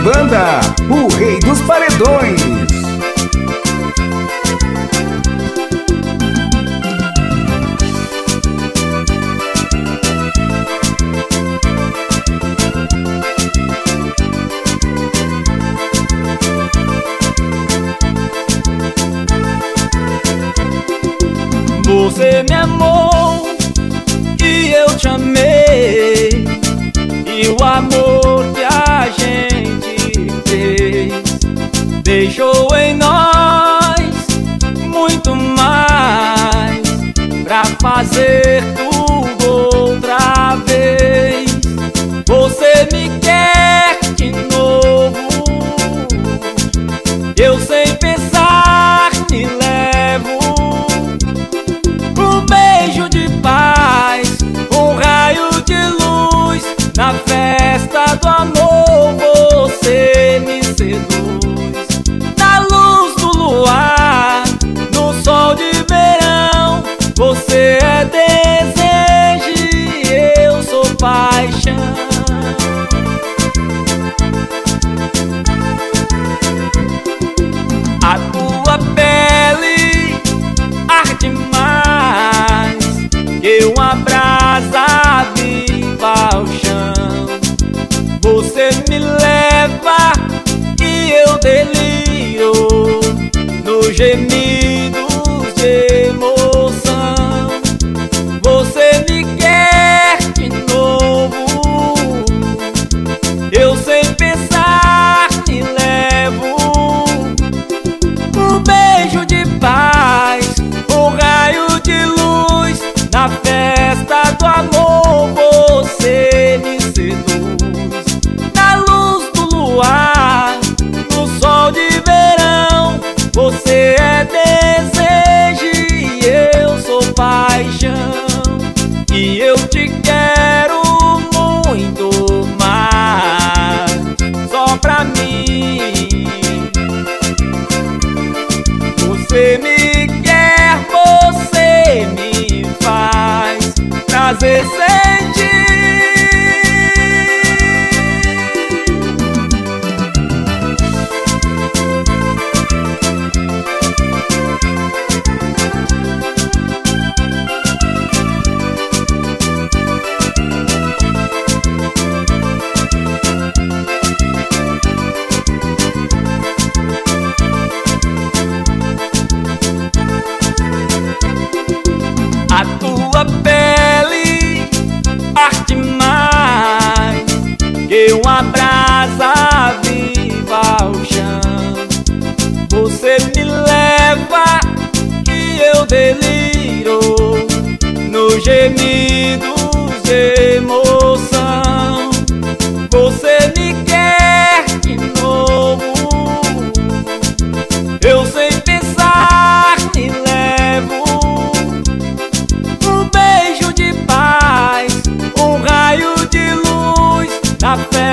Banda, o rei dos paredões. Você me amou e eu te amei, e o amor que a gente fez deixou em nós muito mais pra fazer tudo outra vez. Você me quer de novo, eu sem pensar me levo um beijo de paz, um raio de luz. Na festa do amor você me seduz. Na luz do luar, no sol de verão, você é desejo e eu sou paixão. A tua pele arde mais que uma brasa viva ao chão. Você me leva e eu deliro nos gemidos de emoção. Você me quer de novo, eu sem pensar me levo um beijo de paz, um raio de luz. Na festa do amor você me seduz. Na luz do luar, no sol de verão, você é desejo e eu sou paixão. E eu te quero muito mais, só pra mim. Você me quer, você me faz prazer sentir. A tua pele arde mais que uma brasa viva ao chão. Você me leva e eu deliro nos gemidos de emoção. Você me quer de novo, eu sem pensar me levo um beijo de paz, um raio de luz. Na festa